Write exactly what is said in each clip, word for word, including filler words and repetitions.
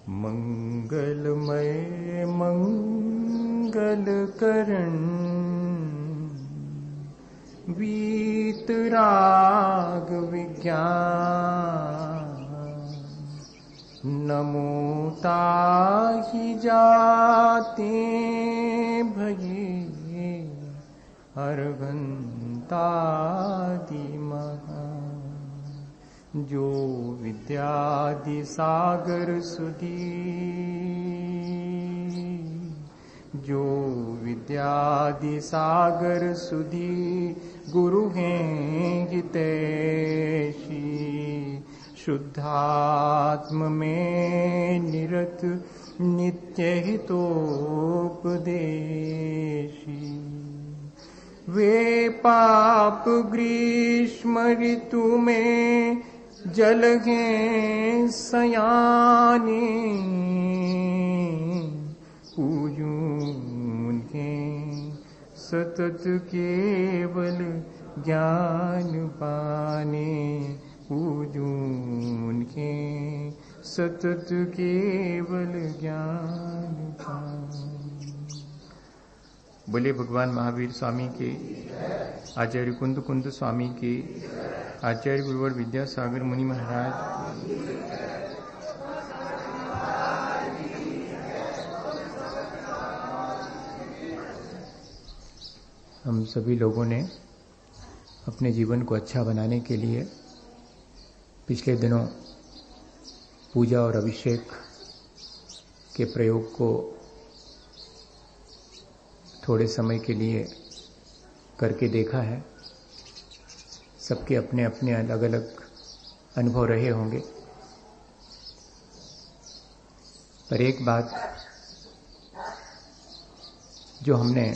मंगलमय मंगलकरण वीतराग विज्ञान नमो ताहि जाते भये अर्घंतादि महा जो विद्यादि सागर सुधी जो विद्यादि सागर सुधी गुरु हैं हितैषी शुद्धात्म में निरत नित्य हितोपदेशी वे पाप ग्रीष्म ऋतु में जल हैं सयाने पूजूं उन्हें सतत केवल ज्ञान पाने पूजूं उन्हें सतत केवल ज्ञान पाने। बोले भगवान महावीर स्वामी के, आचार्य कुंद कुंद स्वामी के, आचार्य गुरुवर विद्यासागर मुनि महाराज। हम सभी लोगों ने अपने जीवन को अच्छा बनाने के लिए पिछले दिनों पूजा और अभिषेक के प्रयोग को थोड़े समय के लिए करके देखा है। सबके अपने अपने अलग अलग अनुभव रहे होंगे, पर एक बात जो हमने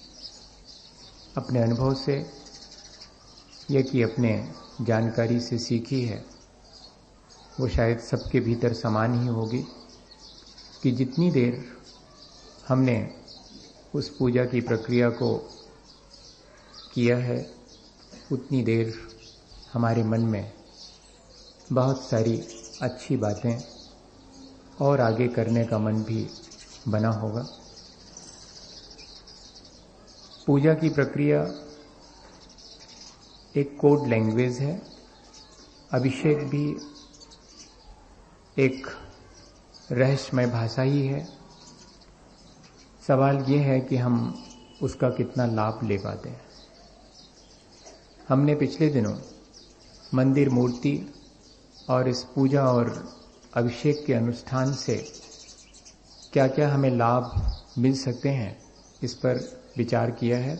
अपने अनुभव से या कि अपने जानकारी से सीखी है, वो शायद सबके भीतर समान ही होगी कि जितनी देर हमने उस पूजा की प्रक्रिया को किया है, उतनी देर हमारे मन में बहुत सारी अच्छी बातें और आगे करने का मन भी बना होगा। पूजा की प्रक्रिया एक कोड लैंग्वेज है, अभिषेक भी एक रहस्यमय भाषा ही है। सवाल ये है कि हम उसका कितना लाभ ले पाते हैं। हमने पिछले दिनों मंदिर मूर्ति और इस पूजा और अभिषेक के अनुष्ठान से क्या क्या हमें लाभ मिल सकते हैं, इस पर विचार किया है।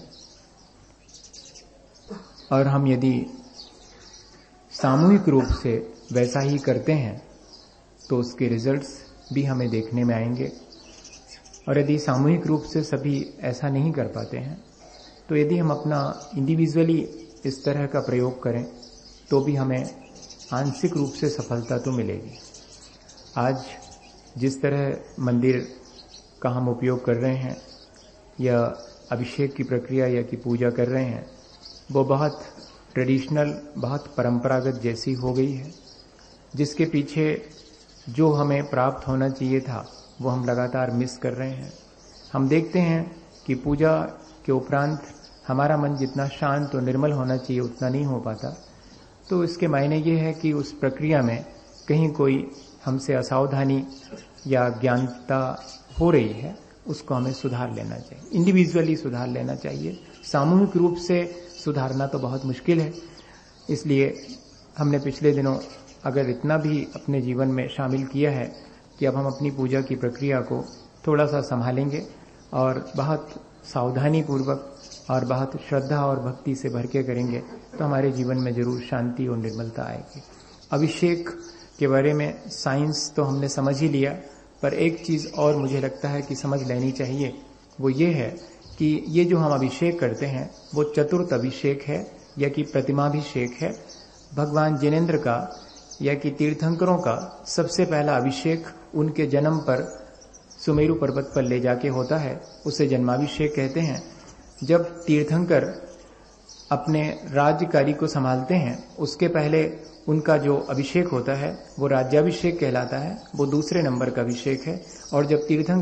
और हम यदि सामूहिक रूप से वैसा ही करते हैं तो उसके रिजल्ट्स भी हमें देखने में आएंगे। और यदि सामूहिक रूप से सभी ऐसा नहीं कर पाते हैं तो यदि हम अपना इंडिविजुअली इस तरह का प्रयोग करें तो भी हमें आंशिक रूप से सफलता तो मिलेगी। आज जिस तरह मंदिर का हम उपयोग कर रहे हैं या अभिषेक की प्रक्रिया या की पूजा कर रहे हैं, वो बहुत ट्रेडिशनल, बहुत परंपरागत जैसी हो गई है, जिसके पीछे जो हमें प्राप्त होना चाहिए था वो हम लगातार मिस कर रहे हैं। हम देखते हैं कि पूजा के उपरांत हमारा मन जितना शांत और निर्मल होना चाहिए उतना नहीं हो पाता। तो इसके मायने ये है कि उस प्रक्रिया में कहीं कोई हमसे असावधानी या ज्ञानता हो रही है, उसको हमें सुधार लेना चाहिए, इंडिविजुअली सुधार लेना चाहिए। सामूहिक रूप से सुधारना तो बहुत मुश्किल है। इसलिए हमने पिछले दिनों अगर इतना भी अपने जीवन में शामिल किया है कि अब हम अपनी पूजा की प्रक्रिया को थोड़ा सा संभालेंगे और बहुत सावधानी पूर्वक और बहुत श्रद्धा और भक्ति से भर के करेंगे तो हमारे जीवन में जरूर शांति और निर्मलता आएगी। अभिषेक के बारे में साइंस तो हमने समझ ही लिया, पर एक चीज और मुझे लगता है कि समझ लेनी चाहिए, वो ये है कि ये जो हम अभिषेक करते हैं वो चतुर्थ अभिषेक है या कि प्रतिमाभिषेक है। भगवान जिनेंद्र का या कि तीर्थंकरों का सबसे पहला अभिषेक उनके जन्म पर सुमेरु पर्वत पर ले जाके होता है, उसे जन्माभिषेक कहते हैं। जब तीर्थंकर अपने राज्य कार्य को संभालते हैं उसके पहले उनका जो अभिषेक होता है वो राज्याभिषेक कहलाता है, वो दूसरे नंबर का अभिषेक है। और जब तीर्थंकर